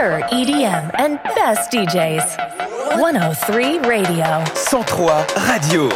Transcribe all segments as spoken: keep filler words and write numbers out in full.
pure E D M and best D Js. one oh three Radio. cent trois Radio.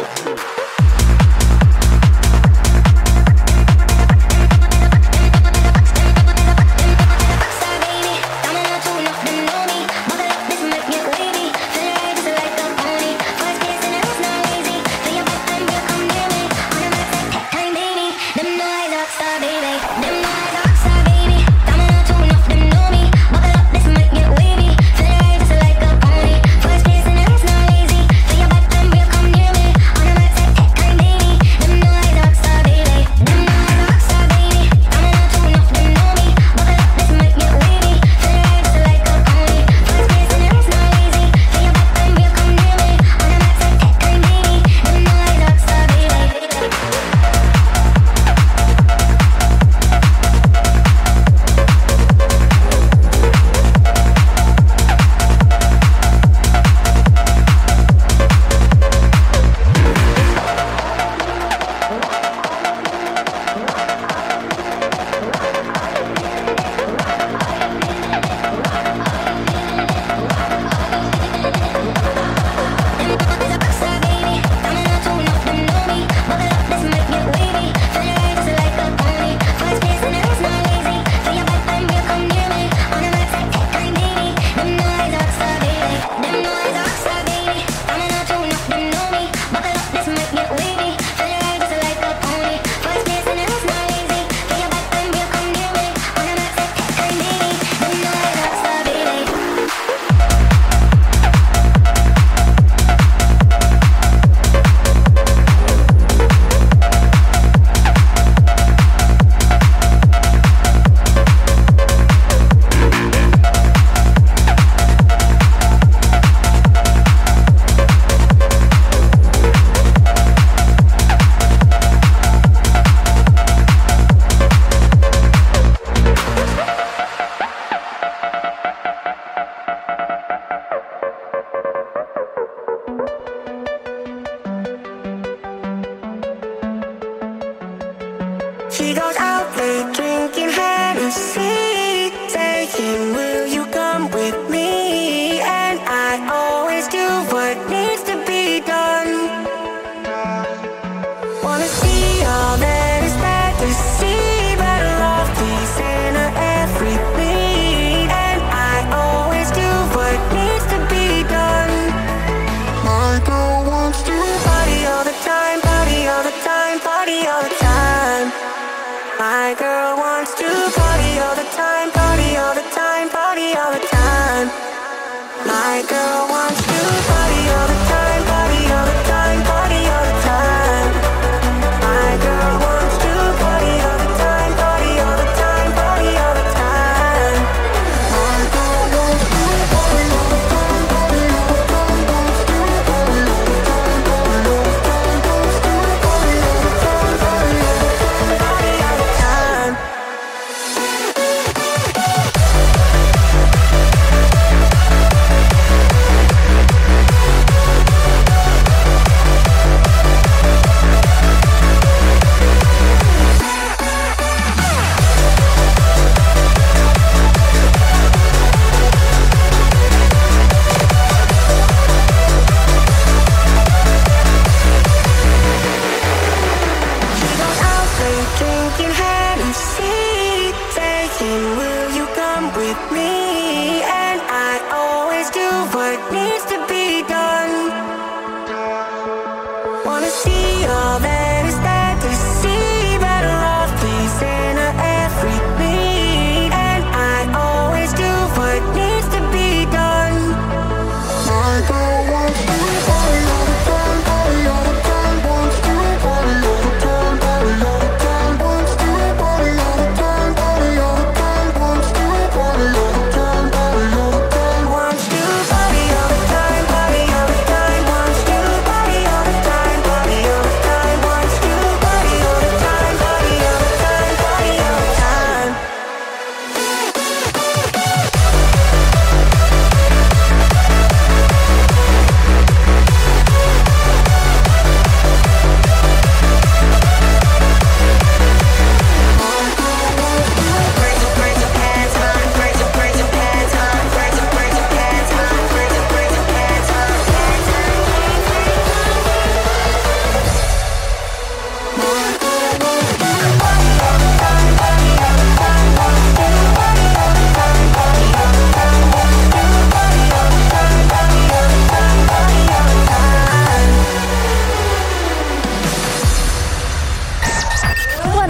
She goes out late drinking Hennessy, saying, will you come with me? And I always do what needs to be done. Wanna see all that is bad to see, but love, peace, and everything. And I always do what needs to be done. My girl wants to party all the time, party all the time, party all the time. My girl wants to party all the time, party all the time, party all the time. My girl wants to party all the time, party all the time, party all the time. My girl wants to party all the time, party all the time, party all the time. My girl wants to party all the time, party all the time, wants to party all the time, party all the time, wants to party all the time, party all the time, party all the time.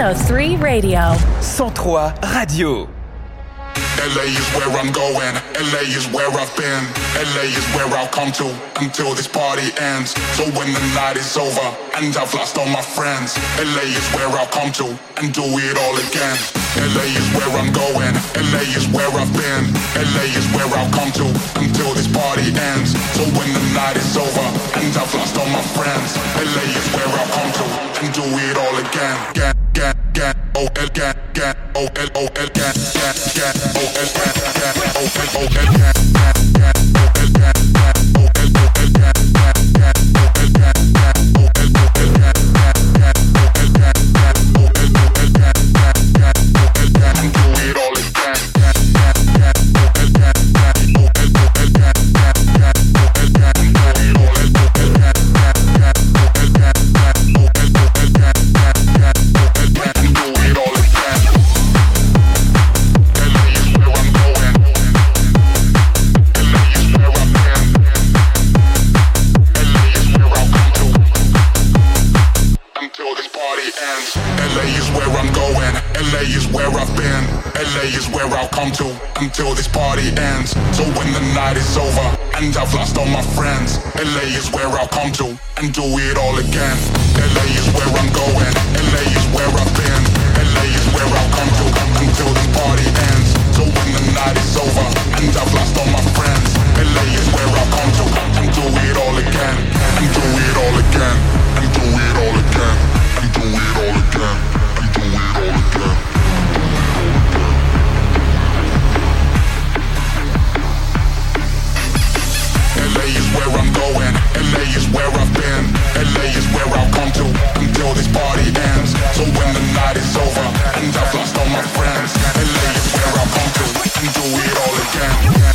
oh three Radio. cent trois Radio. L A is where I'm going, L A is where I've been, L A is where I'll come to until this party ends. So when the night is over and I've lost all my friends, L A is where I'll come to and do it all again. L A is where I'm going, L A is where I've been, L A is where I'll come to until this party ends. So when the night is over and I've lost all my friends, L A is where I'll come to and do it all again. Again, again, again, oh, again, again, oh, oh, again, again, again, oh, again, again, oh, oh, again, again, again, oh, again, again, oh, oh, again, again, oh, again, again, oh, oh, again, again, oh, again, again, oh, oh, again, again, oh, again, and do it all again, again, again, oh, again, again, oh, oh, again, again, oh, again, and do it all again, again, again, oh, again, again, oh, oh, again, again, oh, again, and do it all again. L A is where I'm going. L A is where I've been. L A is where I'll come to until this party ends. L A is where I'm going. L A is where I've been. L A is where I'll come to until this party ends. So when the night is over and I've lost all my friends, L A is where I'll come to and do it all again. L A is where I'm going. L A is where I've been. L A is where I'll come to until this party ends. So when the night is over and I've lost all my friends, L A is where I'll come to and do it all again. And do it all again. And do it all again. And do it all again. And do it all again. L A is where I'm going, L A is where I've been, L A is where I'll come to until this party ends. So when the night is over and I've lost all my friends, L A is where I'll come to and do it all again.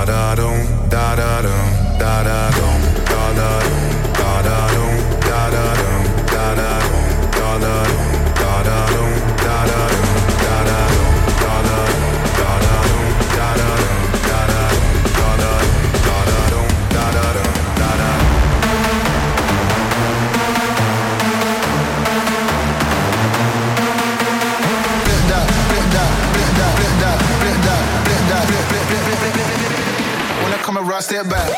Step back.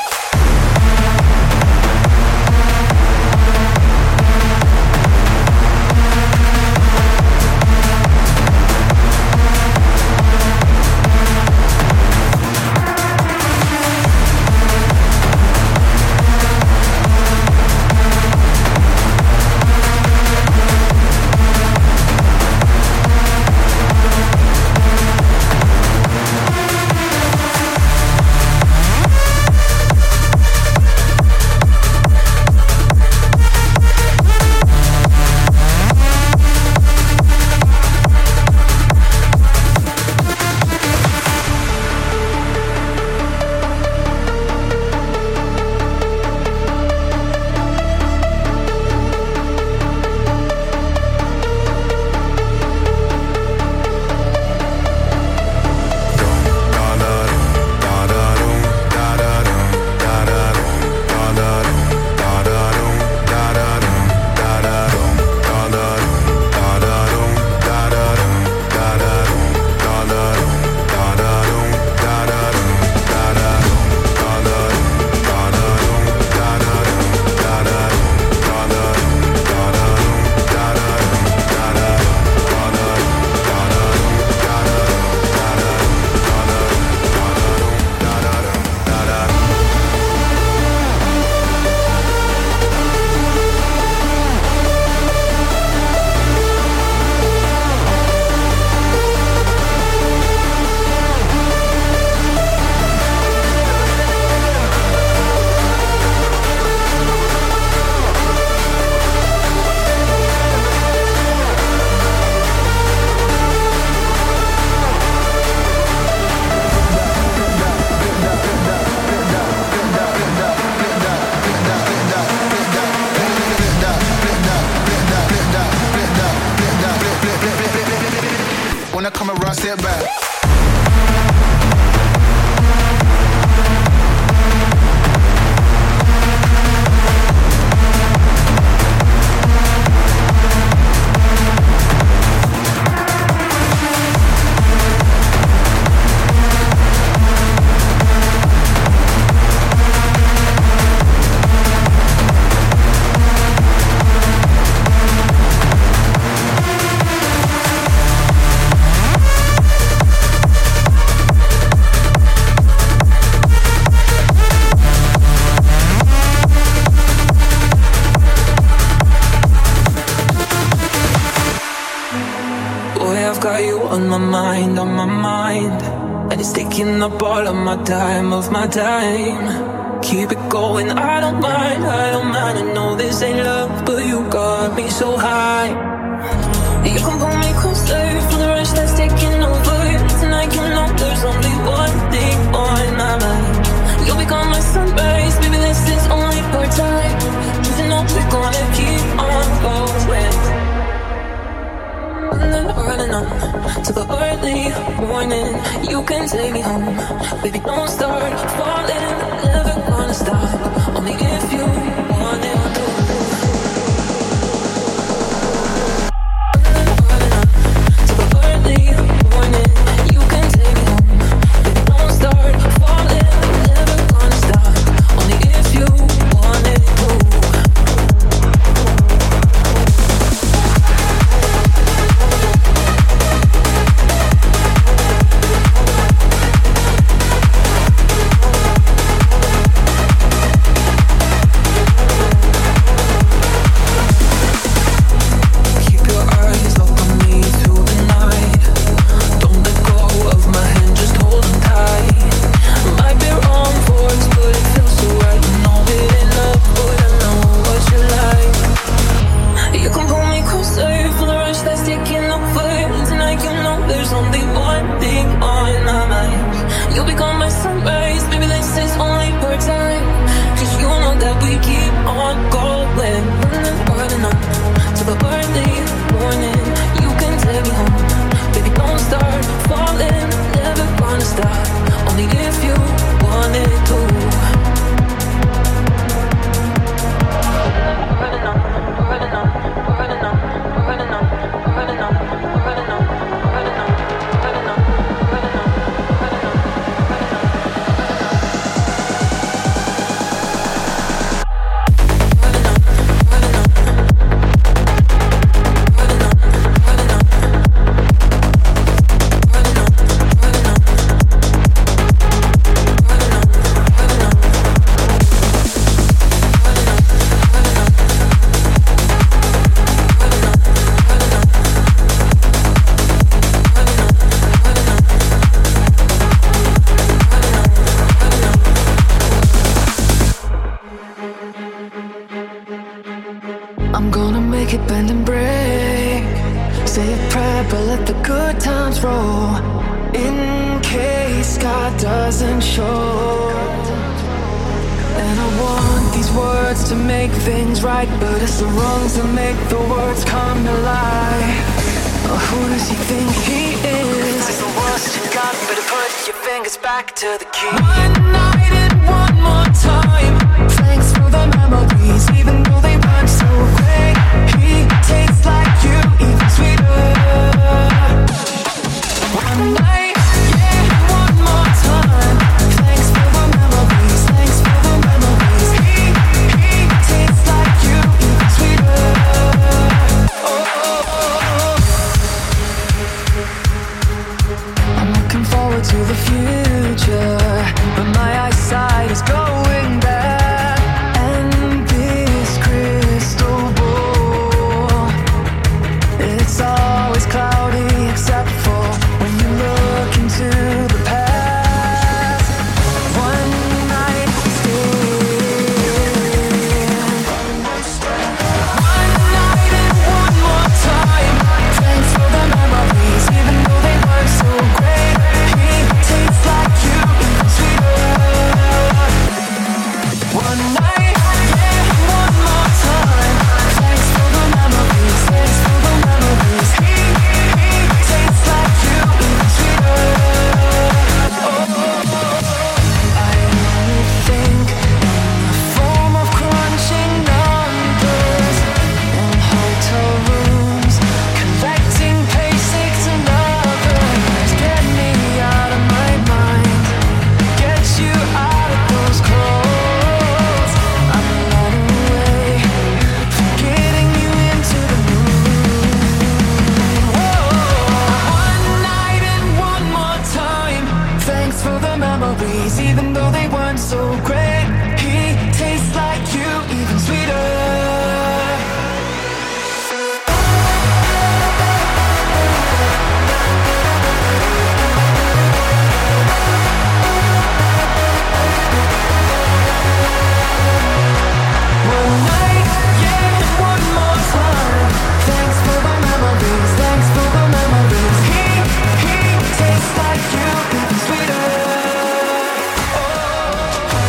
Step back. Up all of my time, of my time. Keep it going, I don't mind, I don't mind. I know this ain't love, but you got me so high. You can pull me closer from the rush that's taking over. Tonight you know there's only one thing on my mind. You'll become my sunrise, baby, this is only your time. You know we're gonna keep on going. Running on to the early morning. You can take me home, baby. Don't start falling, never gonna stop. Only if you want it. Running on to the early morning. You can take me home, baby. Don't start falling, never gonna stop. Only if you want it. on going, burning on to the early morning. You can take me home, baby, don't start falling, never gonna stop, only if you wanted to. Burning on, burning on, burning on, burning on, burning on, burning on, burning on, burning on, burning on, burning on. I'm gonna make it bend and break. Say a prayer, but let the good times roll. In case God doesn't show. And I want these words to make things right, but it's the wrongs that make the words come to life. Oh, who does he think he is? It's the worst you got, better put your fingers back to the key. One night and one more time. Thanks for the memories, even though they weren't so great. He tastes like you, even sweeter. One night, yeah, one more time. Thanks for the memories, thanks for the memories. He, he tastes like you, even sweeter. Oh, oh, oh. I'm looking forward to the future, but my eyesight is going back. And this crystal ball, it's always cloudy except for when you look into the past. One night stand, one night and one more time. Thanks for the memories, even though they weren't so great. He tastes like you, even sweeter. One night, yeah, one more time. Thanks for the memories, thanks for the memories. He, he tastes like you, even sweeter. Oh, oh, oh. I only think in the form of crunching numbers in hotel rooms, collecting paychecks and lovers. Get me out of my mind, get you out of those clothes. I'm running away, getting you into the mood. Whoa. One night and one more time. Thanks for the memories, even though they weren't so great. He tastes like you, even sweeter. One night, yeah, one more time. Thanks for the memories, thanks for the memories. He, he tastes like you, even sweeter. Oh.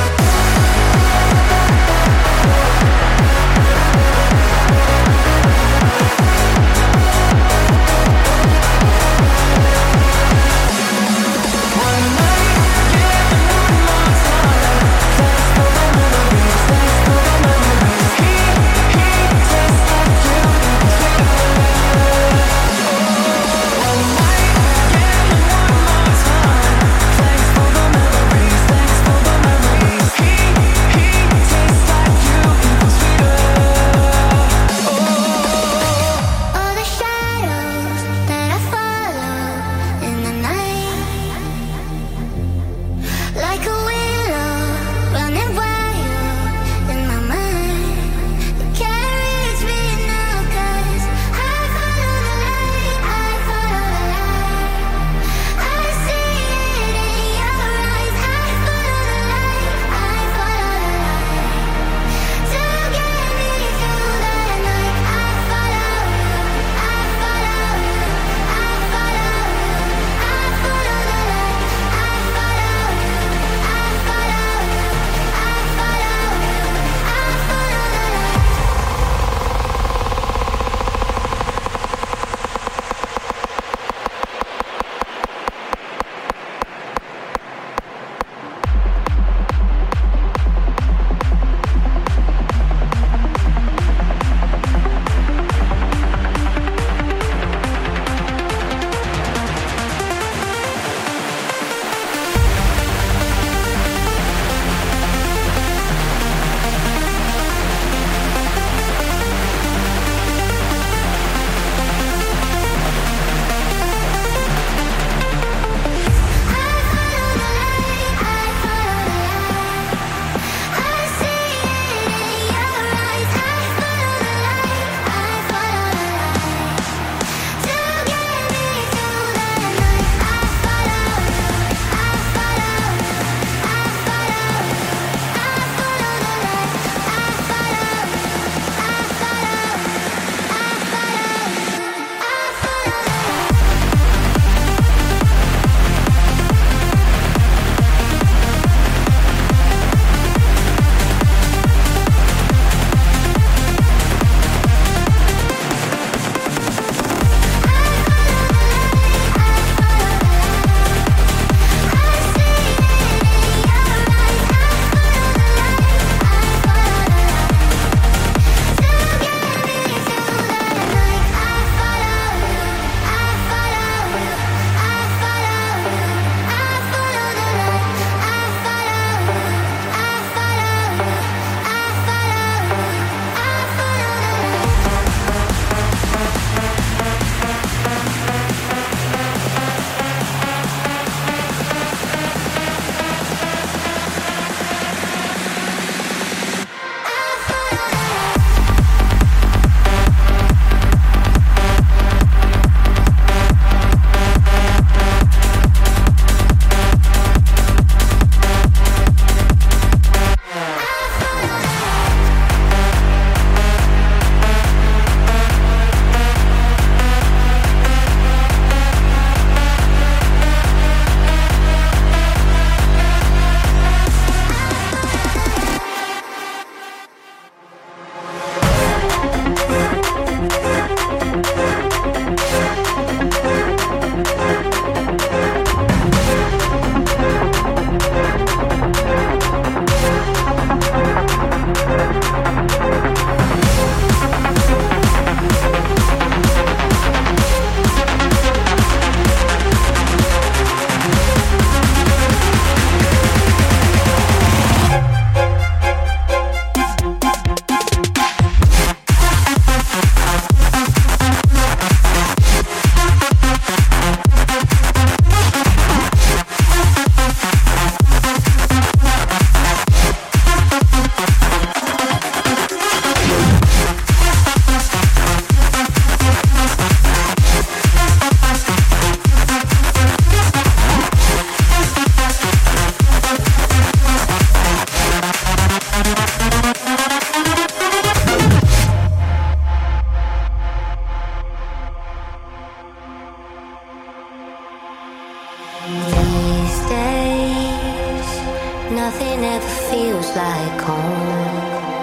never feels like home.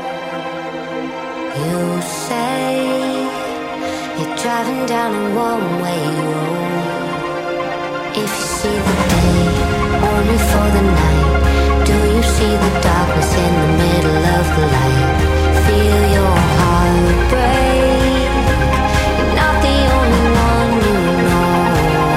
You say you're driving down a one-way road. If you see the day only for the night, do you see the darkness in the middle of the light? Feel your heart break. You're not the only one you know.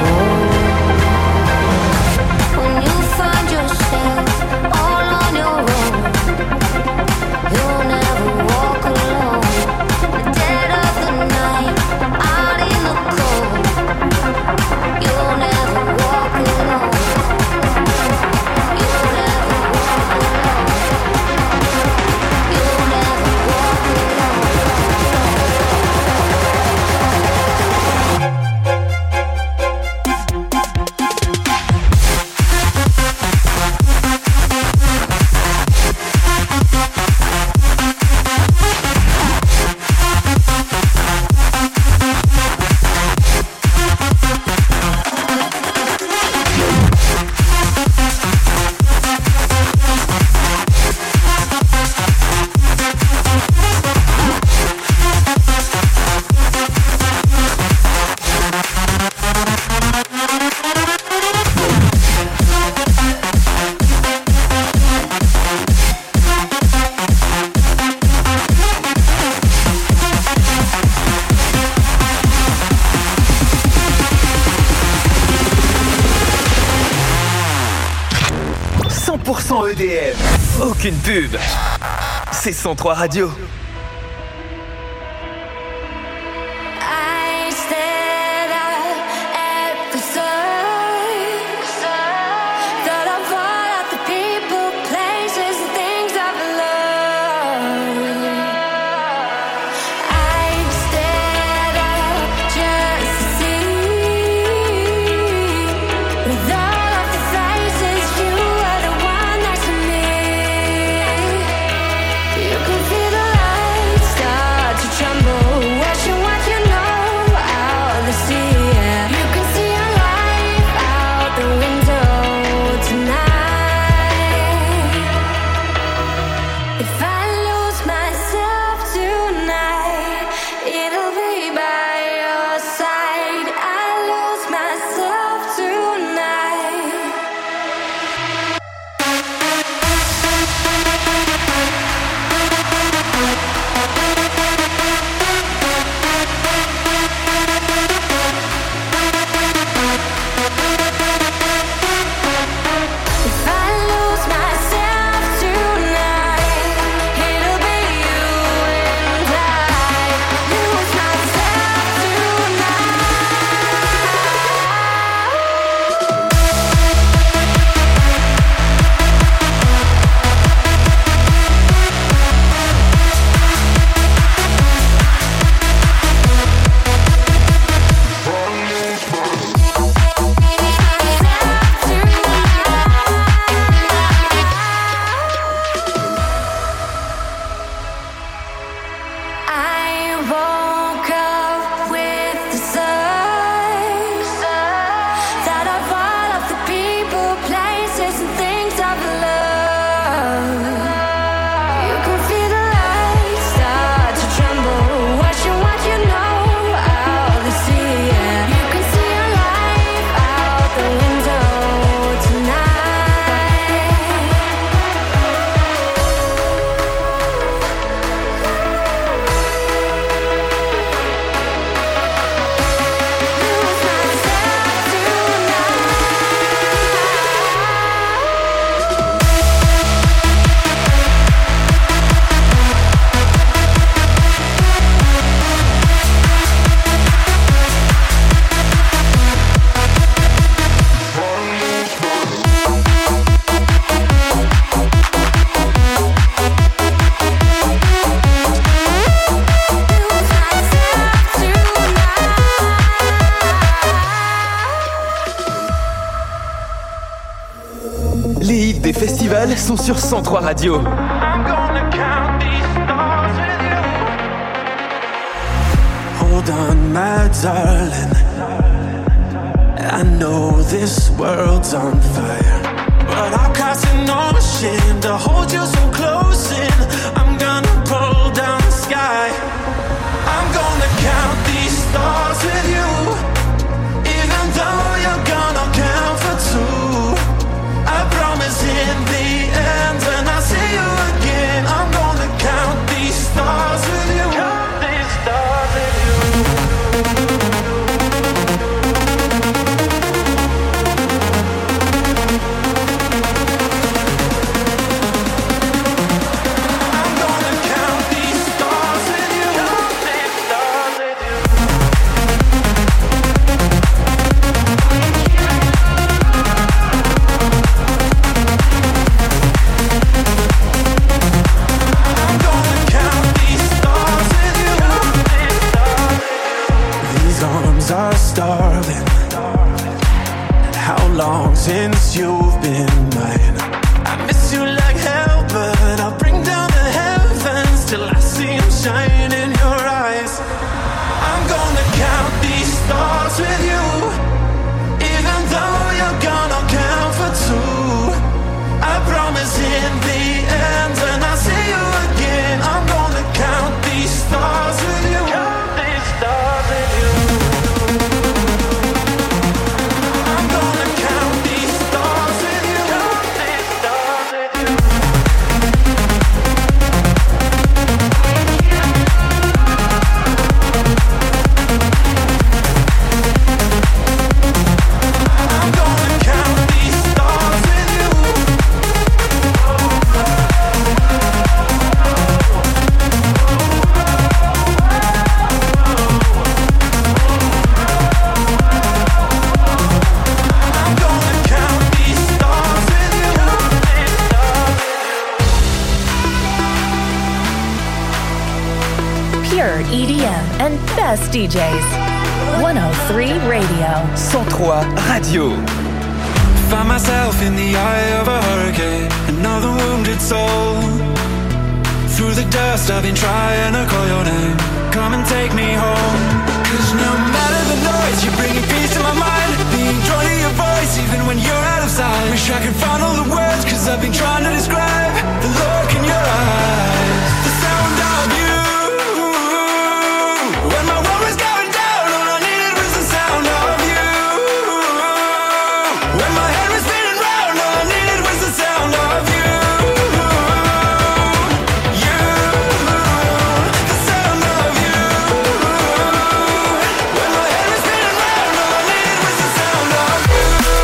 When you find yourself all on your own, you'll never walk alone. The dead of the night, out in the cold, you'll never walk alone. You'll never walk alone. You'll never walk alone. cent pour cent E D M. Aucune pub. C'est cent trois Radio. I stared out at the sun. Thought of all of the people, places, and things I've loved. I stared out just to see. With all of the faces, you were the one next to me. You can feel the lights start to tremble, watching what you know out the sea. Yeah. You can see your life out the window tonight. If I lose myself tonight, it'll be by your side. I lose myself tonight. If I lose myself tonight, it'll be you and I. Lose myself tonight. I woke up with the sun. Thought of all of the people, places, and things I've loved. You can feel the lights start to tremble, watching what you know out the sea. Yeah. You can see your life out the window tonight. Lose myself tonight. Lose myself tonight. Les hits des festivals sont sur cent trois Radio. I'm gonna count these stars with you. Hold on, my darling. I know this world's on fire. but I'll cross an ocean to hold you so close. And I'm gonna pull down the sky. I'm gonna count these stars with you, even though you're gonna count for two. I promise in the end, when I see you again, I'm gonna count these stars with you. Count these stars with you. I'm gonna count these stars with you. Count these stars with you. I'm gonna count these stars with you. These arms are starving. How long since you've been mine? I miss you like hell, but I'll bring down the heavens till I see them shine in your eyes. I'm gonna count these stars with you, even though you're gonna count for two. I promise in the end, when I see you again, I'm gonna count these stars with you. Count these stars with you. I'm gonna count these stars with you. Count these stars with you. I'm gonna count these stars with you. I'm gonna count these stars with you. Pure E D M and best D Js. one oh three Radio. cent trois Radio. Find myself in the eye of a hurricane, another wounded soul. Through the dust I've been trying to call your name. Come and take me home. Cause no matter the noise, you're bringing peace to my mind. Being drawn to your voice even when you're out of sight. Wish I could find all the words, cause I've been trying to describe the look in your eyes, the sound of you. When my world was going down, all I needed was the sound of you. When my head was spinning round, all I needed was the sound of you. You, the sound of you. When my head was spinning round, all I needed was the sound of you.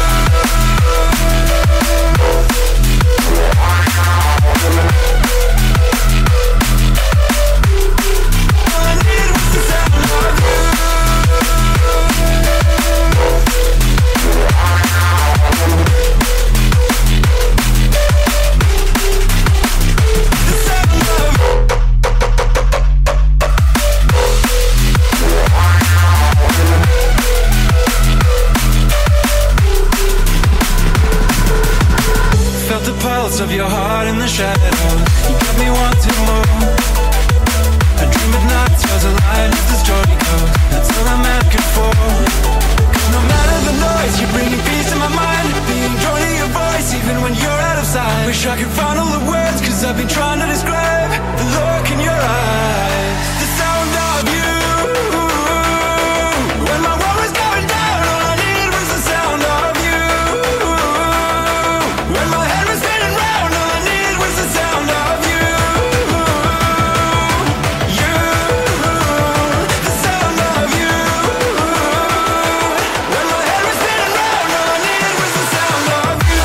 All I needed was the sound of you. The sound of you. Felt the pulse of your heart in the shadows. You got me wanting more. I dream at night, stars align as the story goes. That's all I'm asking for. Cause no matter the noise, you're bringing peace to my mind. Being drawn to your voice even when you're out of sight. Wish I could find all the words, cause I've been trying to describe the look in your eyes, the sound of you. When my world was going down, all I needed was the sound of you. When my head was spinning round, all I needed was the sound of you. You, the sound of you. When my head was spinning round, all I needed was the sound of you.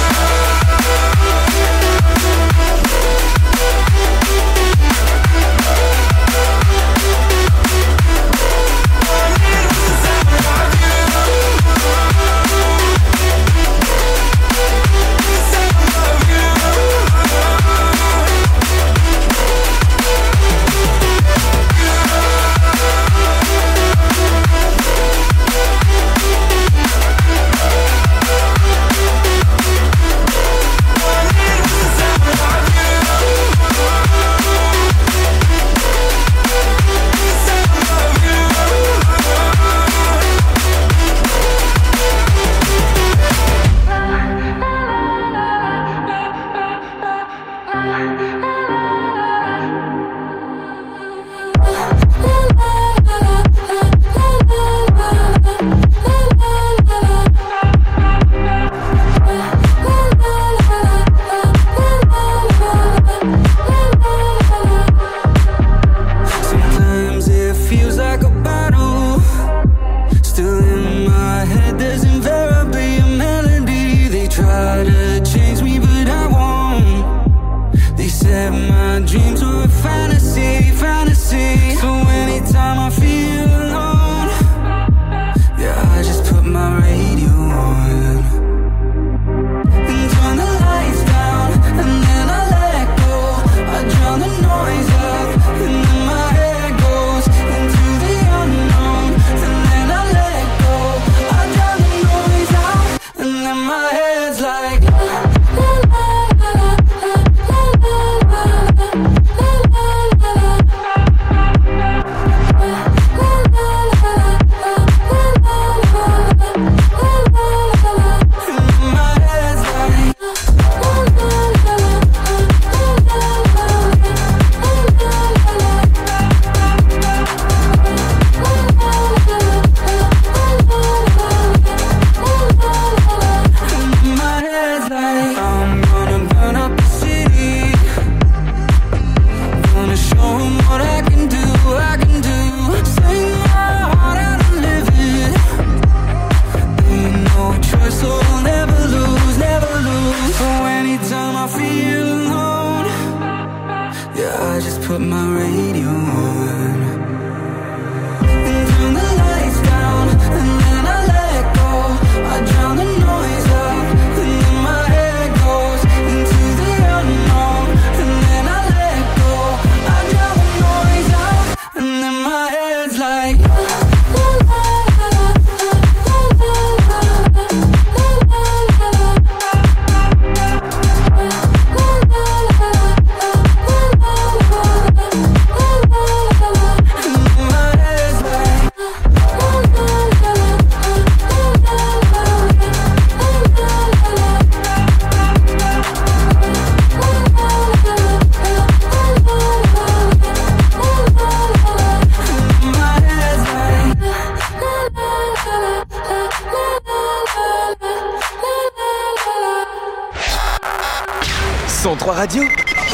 cent trois Radio,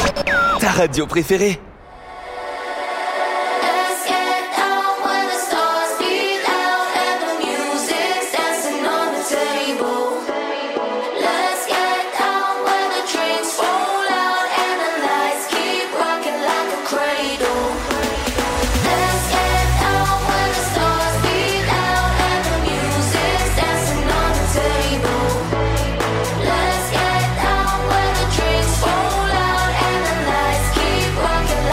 ta radio préférée. Rock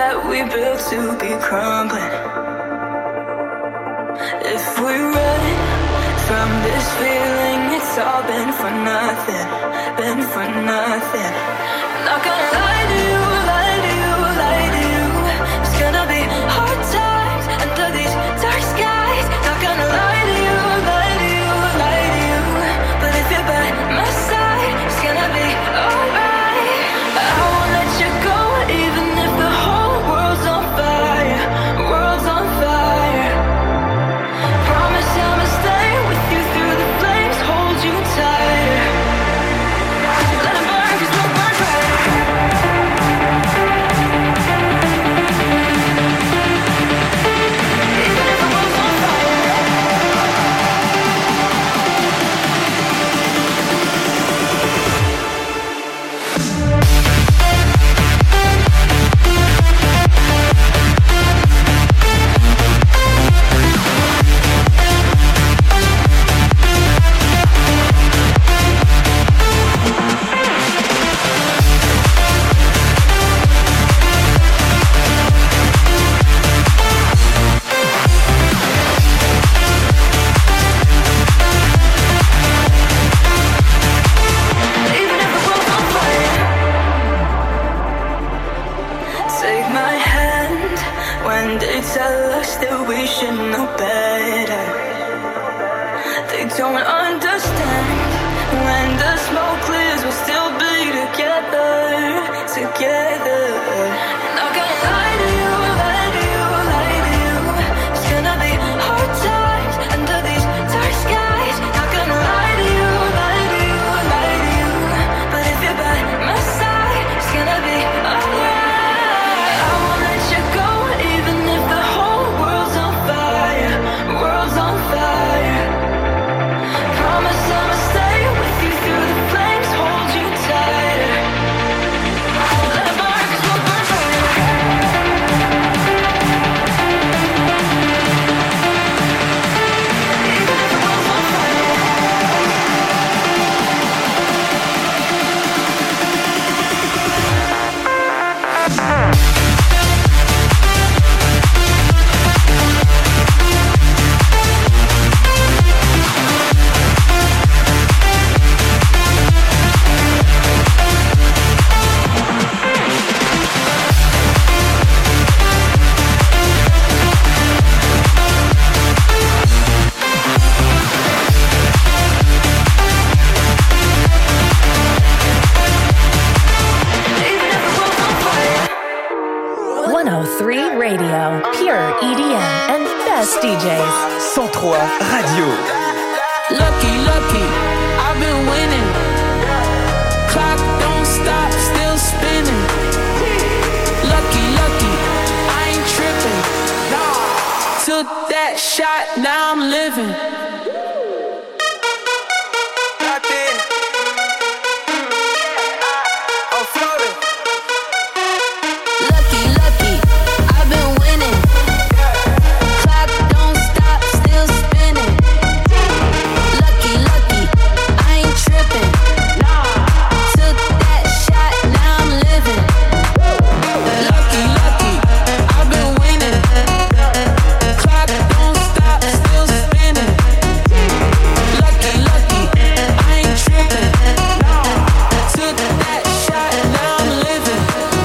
that we built to be crumbling. If we run from this feeling, it's all been for nothing, been for nothing. Not gonna lie to you, lie to you, lie to you. It's gonna be hard times under these dark skies. Not gonna lie to you, lie to you, lie to you. But if you're by my side, it's gonna be alright. I won't let you go, even if the whole world's on fire, world's on fire. Promise I'ma stay with you through the flames, hold you tighter. Let it burn, 'cause we'll burn brighter. Even if the world's on fire. Even if the world's on fire. Take my hand when they tell us that we should know better. They don't understand. When the smoke clears, we'll still be together, together. Not gonna lie to you, lie to you, lie to you. It's gonna be hard times under these dark skies. Not gonna lie to you, lie to you, lie to you. But if you're by my side, it's gonna be alright. I won't let you go, even if the whole world's on fire, world's on fire. Promise I'ma stay with you through the flames, hold you tighter. Let it burn, 'cause we'll burn brighter. Even if the world's on fire. Even if the world's on fire. one oh three Radio, pure E D M and best D Js. cent trois Radio. Lucky, lucky, I've been winning. Clock don't stop, still spinning. Lucky, lucky, I ain't tripping. Took that shot, now I'm living. Lucky, lucky, I've been winning. Clock don't stop, still spinning. Lucky, lucky, I ain't tripping. Took that shot, now I'm living. Lucky, lucky, I've been winning. Clock don't stop, still spinning. Lucky, lucky, I ain't tripping. Took that shot, now I'm living.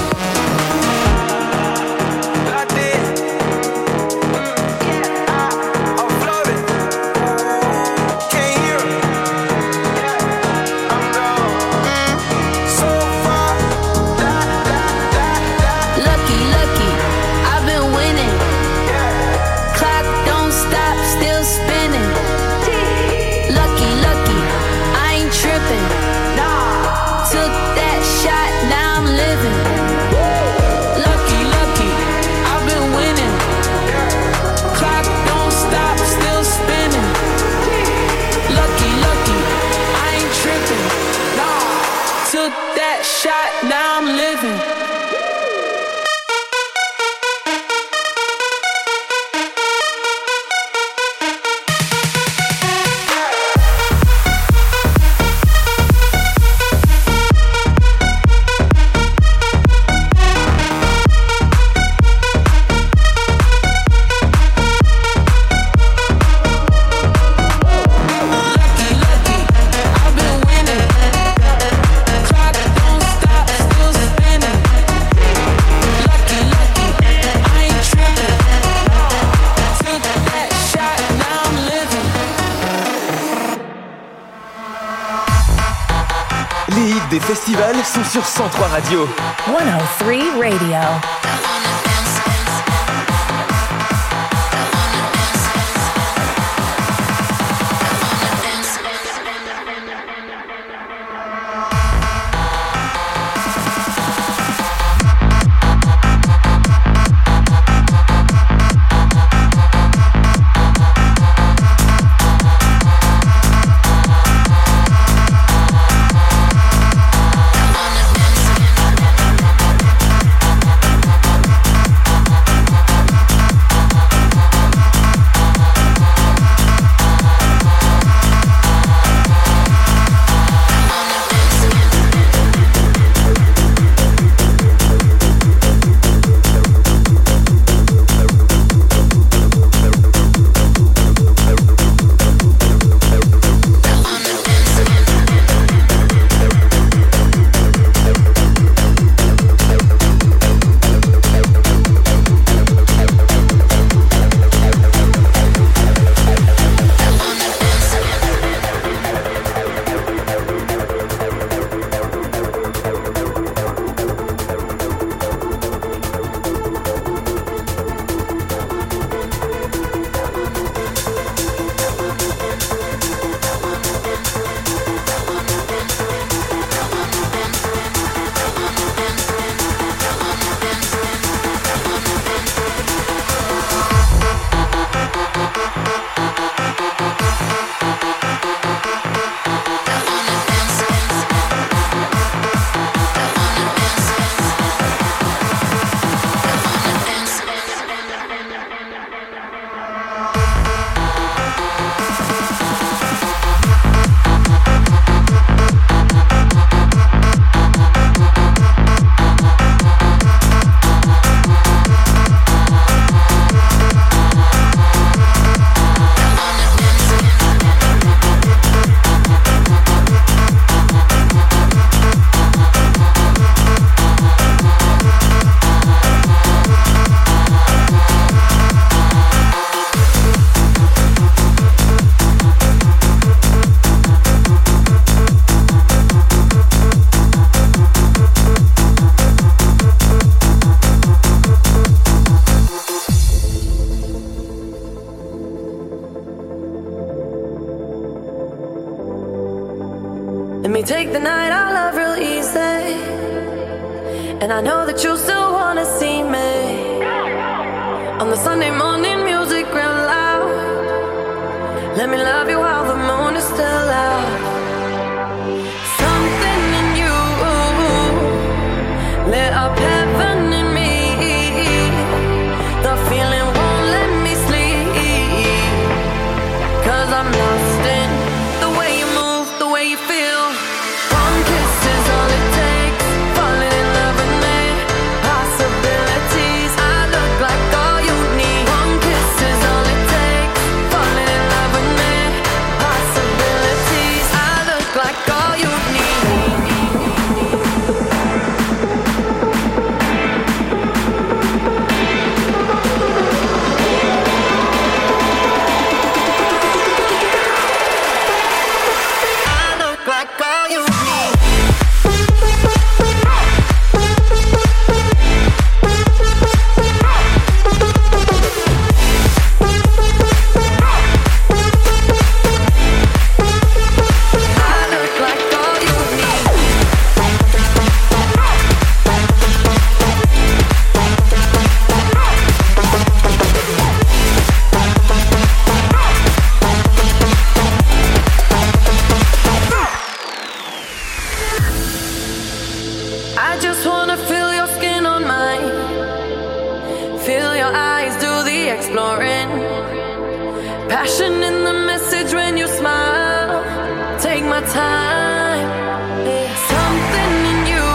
Lucky, lucky, I've been winning. Clock don't stop, still spinning. Lucky, lucky, I ain't tripping. Took that shot, now I'm living. Lucky, lucky, I've been winning. Clock don't stop, still spinning. Lucky, lucky, I ain't tripping. Took that shot, now I'm living. meilleurs des festivals sont sur cent trois Radio. cent trois Radio. Let me take the night I love real easy, and I know that you still wanna see me on the Sunday morning music real loud. Let me love you while the moon is still out. Something in you lit up heaven in me. The feeling won't let me sleep, 'cause I'm lost in the way you move, the way you feel. One kiss is all it takes, falling in love with me. Possibilities, I look like all you need. One kiss is all it takes, falling in love with me. Possibilities, I look like all you need. I look like all you need. I look like all you need. I just wanna feel your skin on mine, feel your eyes do the exploring, passion in the message when you smile. Take my time, something in you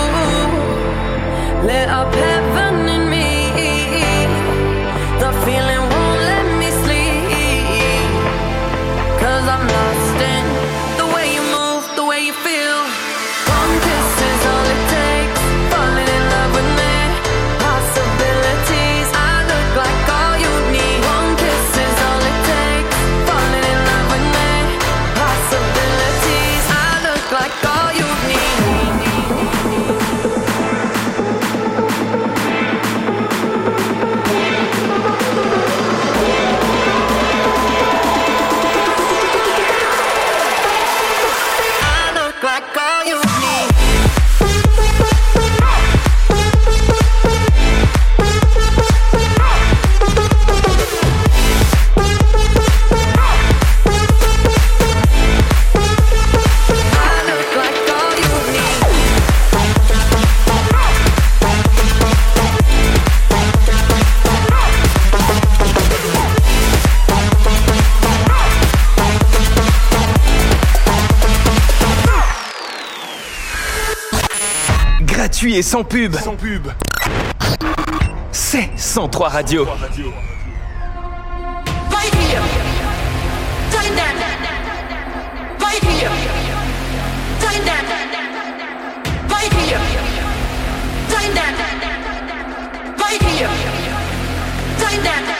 lit up heaven in me. The feeling won't let me sleep, 'cause I'm lost in the way you move, the way you feel. One kiss is all it takes, falling in love with me. Possibilities, I look like all you need. One kiss is all it takes, falling in love with me. Possibilities, I look like all you need. gratuit et sans pub. Sans pub. C'est cent trois Radio. Right here. Time that. Right here. Time that. Right here. Time that. Right here. Time that.